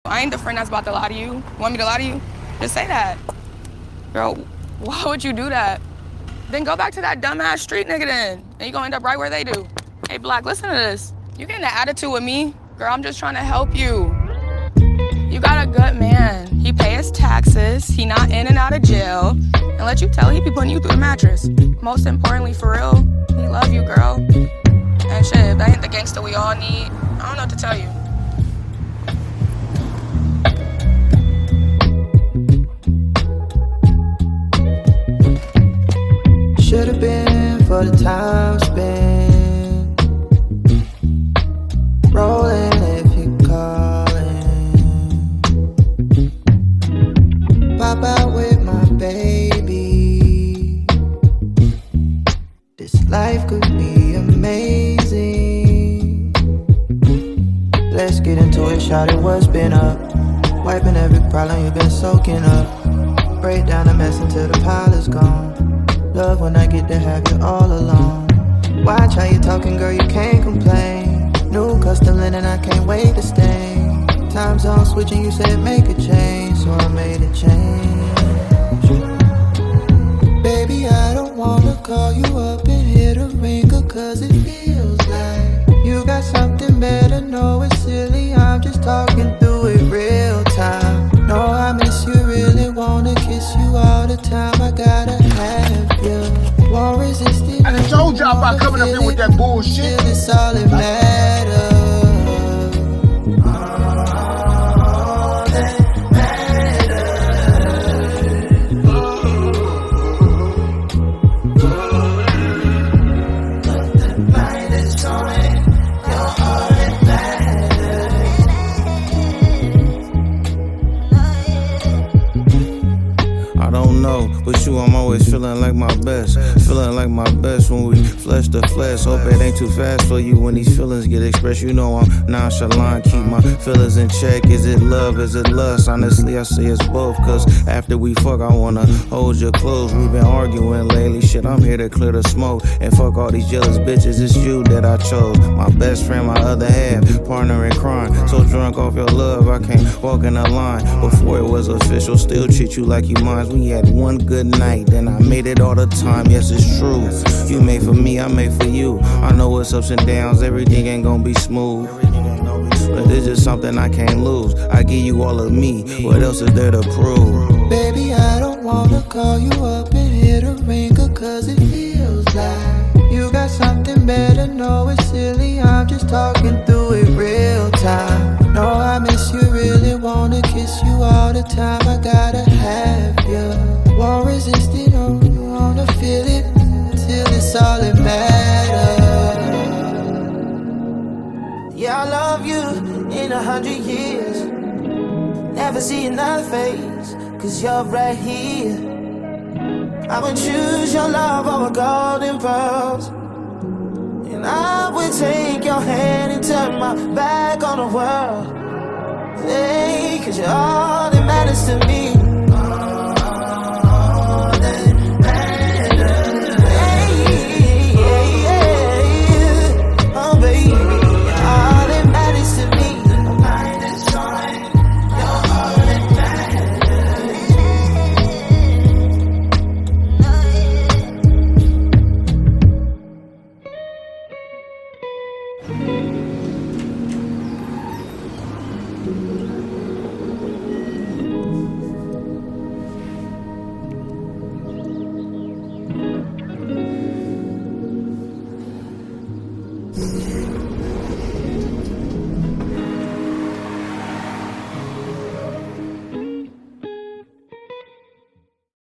I ain't the friend that's about to lie to you. Want me to lie to you? Just say that. Girl, why would you do that? Then go back to that dumbass street nigga then. And you gonna end up right where they do. Hey, Black, listen to this. You getting an attitude with me? Girl, I'm just trying to help you. You got a good man. He pay his taxes. He not in and out of jail. And let you tell, he be putting you through the mattress. Most importantly, for real, he love you, girl. And shit, if that ain't the gangster we all need, I don't know what to tell you. Should've been for the time spent rolling if you callin'. Pop out with my baby. This life could be amazing. Let's get into it, shout it, what's been up? Wiping every problem you've been soaking up. Break down the mess until the pile is gone. Love when I get to have you all alone. Watch how you talking, girl, you can't complain. New custom linen, I can't wait to stain. Time zone switching, you said make a change, so I made a change. Baby, I don't wanna call you up and hit a ringer, cause it feels like you got something better. No, it's silly, I'm just talking through it real time. No, I miss you, really wanna kiss you all the time. I gotta have you. Won't resist it. I done told y'all about coming up here with that bullshit. It's all that matters. With you, I'm always feeling like my best. Feeling like my best when we flesh to flesh. Hope it ain't too fast for you when these feelings get expressed. You know I'm nonchalant, keep my feelings in check. Is it love, is it lust? Honestly, I say it's both. Cause after we fuck, I wanna hold you close. We've been arguing lately, shit, I'm here to clear the smoke. And fuck all these jealous bitches, it's you that I chose. My best friend, my other half, partner in crime. So drunk off your love, I can't walk in the line. Before it was official, still treat you like you mine. We had one good night, then I made it all the time. Yes, it's true. You made for me, I made for you. I know it's ups and downs, everything ain't gonna be smooth. But this is something I can't lose. I give you all of me. What else is there to prove? Baby, I don't wanna call you up and hit a ringer, cause it feels like you got something better. No, it's silly, I'm just talking through it real time. No, I miss you, really wanna kiss you all the time. I gotta have you. Won't resist it, no, wanna feel it till it's all that matters. Yeah, I love you in 100 years. Never see another face, cause you're right here. I would choose your love over golden pearls. And I would take your hand and turn my back on the world. Hey, cause you're all that matters to me.